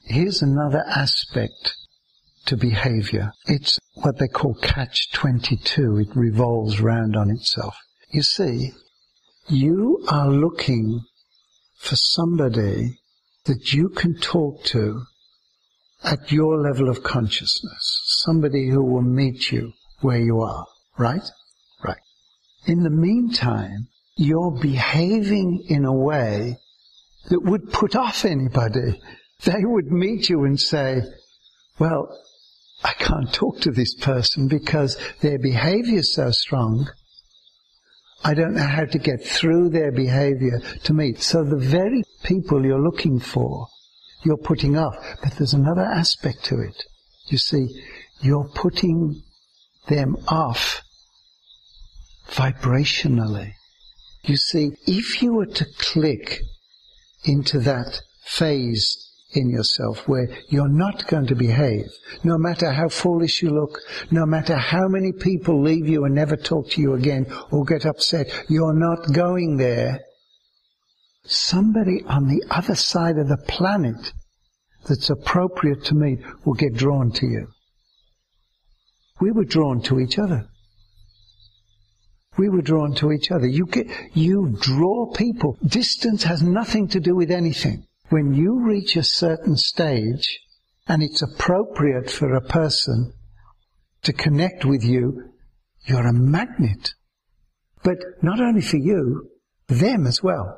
here's another aspect to behavior. It's what they call catch-22. It revolves round on itself. You see, you are looking for somebody that you can talk to at your level of consciousness. Somebody who will meet you where you are. Right? Right. In the meantime, you're behaving in a way that would put off anybody. They would meet you and say, well, I can't talk to this person because their behavior is so strong. I don't know how to get through their behavior to me. So the very people you're looking for, you're putting off. But there's another aspect to it. You see, you're putting them off vibrationally. You see, if you were to click into that phase in yourself where you're not going to behave, no matter how foolish you look, no matter how many people leave you and never talk to you again or get upset, you're not going there, somebody on the other side of the planet that's appropriate to meet will get drawn to you. We were drawn to each other. We were drawn to each other. You draw people. Distance has nothing to do with anything. When you reach a certain stage and it's appropriate for a person to connect with you, you're a magnet. But not only for you, them as well.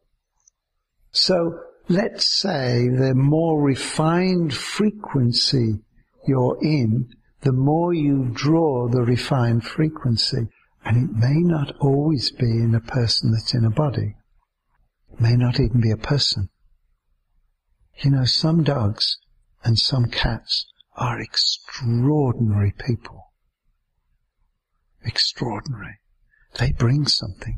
So let's say the more refined frequency you're in, the more you draw the refined frequency. And it may not always be in a person that's in a body. It may not even be a person. You know, some dogs and some cats are extraordinary people. Extraordinary. They bring something.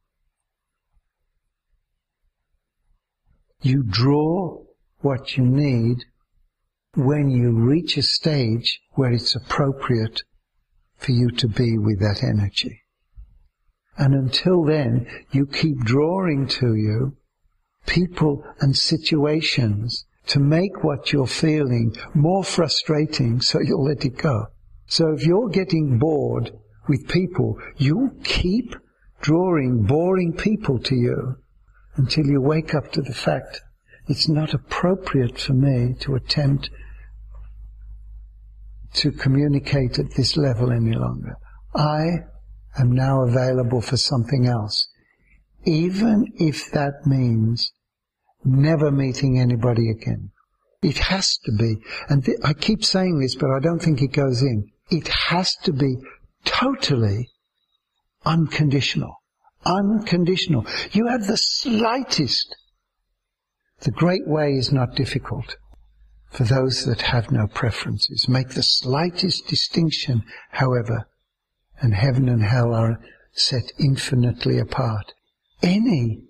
You draw what you need when you reach a stage where it's appropriate for you to be with that energy. And until then, you keep drawing to you people and situations to make what you're feeling more frustrating so you'll let it go. So if you're getting bored with people, you'll keep drawing boring people to you until you wake up to the fact it's not appropriate for me to attempt to communicate at this level any longer. I am now available for something else, even if that means never meeting anybody again. It has to be, and I keep saying this, but I don't think it goes in. It has to be totally unconditional. Unconditional. You have the slightest. The great way is not difficult for those that have no preferences. Make the slightest distinction, however, and heaven and hell are set infinitely apart. Any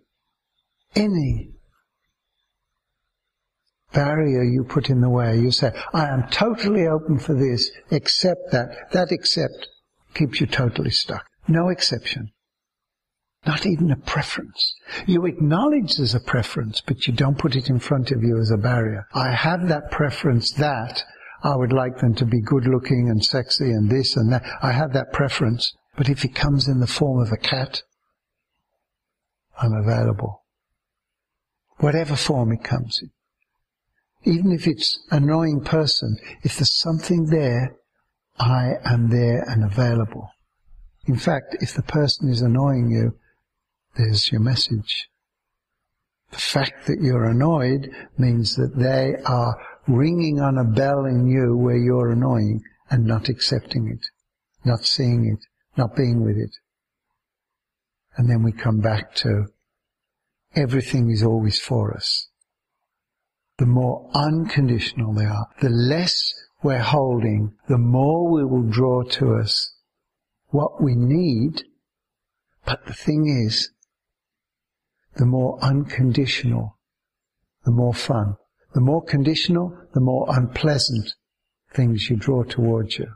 barrier you put in the way, you say, I am totally open for this, except that. That except keeps you totally stuck. No exception. Not even a preference. You acknowledge there's a preference, but you don't put it in front of you as a barrier. I have that preference that I would like them to be good looking and sexy and this and that. I have that preference, but if it comes in the form of a cat, I'm available. Whatever form it comes in. Even if it's an annoying person, if there's something there, I am there and available. In fact, if the person is annoying you, there's your message. The fact that you're annoyed means that they are ringing on a bell in you where you're annoying and not accepting it, not seeing it, not being with it. And then we come back to everything is always for us. The more unconditional they are, the less we're holding, the more we will draw to us what we need. But the thing is, the more unconditional, the more fun. The more conditional, the more unpleasant things you draw towards you.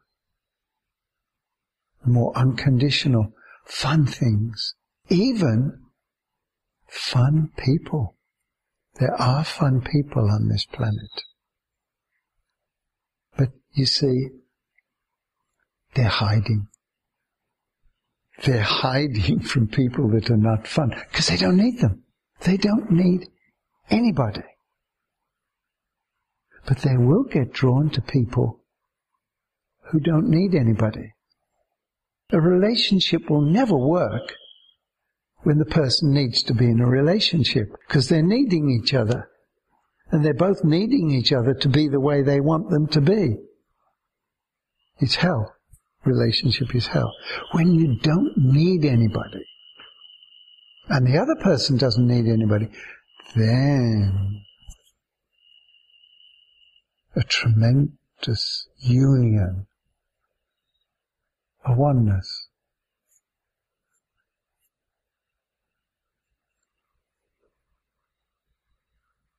The more unconditional, fun things. Even fun people. There are fun people on this planet. But you see, they're hiding. They're hiding from people that are not fun, because they don't need them. They don't need anybody. But they will get drawn to people who don't need anybody. A relationship will never work when the person needs to be in a relationship, because they're needing each other. And they're both needing each other to be the way they want them to be. It's hell. Relationship is hell. When you don't need anybody, and the other person doesn't need anybody, then a tremendous union, a oneness.